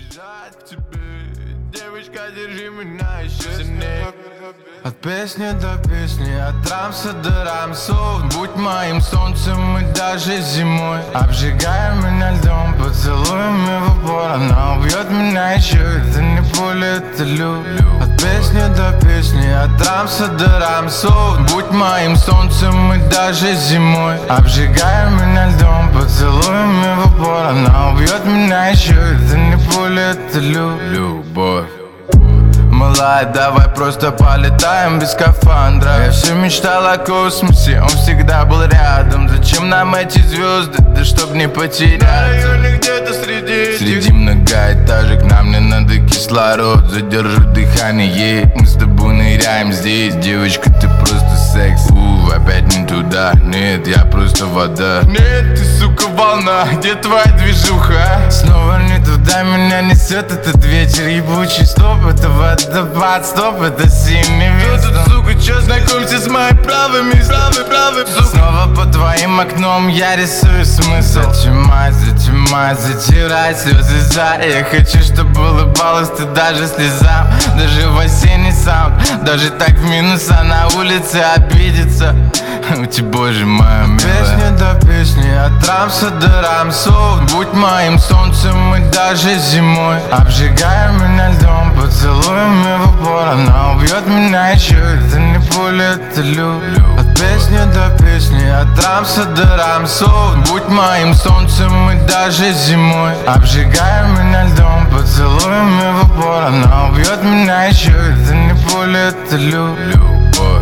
бежать к тебе. Девочка, держи меня еще сильнее. От песни до песни, от рамса до рамсов. Будь моим солнцем и даже зимой. Обжигая меня льдом, поцелуями в упор. Она убьет меня еще, это не пуля, это люблю. От песни до песни, от рамса до рамсов. Будь моим солнцем и даже зимой. Обжигая меня льдом, поцелуями в упор. Она убьет меня еще, это не пуля, это любовь. Малая, давай просто полетаем без скафандра. Я все мечтал о космосе, он всегда был рядом. Зачем нам эти звезды, да чтоб не потеряться? Где-то среди многоэтажек, нам не надо кислород. Задержу дыхание, мы с тобой ныряем здесь. Девочка, ты просто секс. Опять не туда, нет, я просто вода. Нет, ты, сука, волна, где твоя движуха? Снова не туда меня несет этот ветер ебучий. Стоп, это водопад, стоп, это синий ветер. Тут, сука, чё, знакомься с моими правыми, сука. Снова по твоим окном я рисую смысл. Затирай слезы за. Я хочу, чтобы улыбалась ты даже слезам. Даже в осенний саунд, даже так в минус, а на улице обидится. Ути, боже моя милая. Песни до песни, от рамса до рамсов. Будь моим солнцем и даже зимой. Обжигая меня льдом, поцелуями в упор. Она убьет меня еще, это не пуля, это люблю. От песни до песни, от рамса до рамсов. Будь моим солнцем и даже зимой. Обжигая меня льдом, поцелуями в упор. Она убьет меня еще, это не пуля, это любовь.